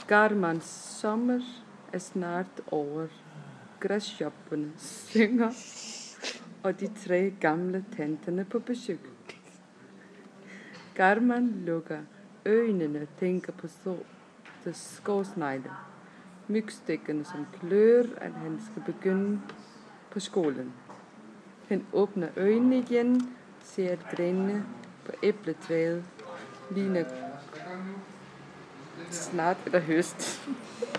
Garmans sommer er snart over. Græsshopperne synger, og de 3 gamle tanterne på besøg. Garman lukker øjnene og tænker på sorte skåsnegle. Mygstikkerne, som klør, at han skal begynde på skolen. Han åbner øjnene igen, ser at grenene på æbletræet ligner snart er der høst.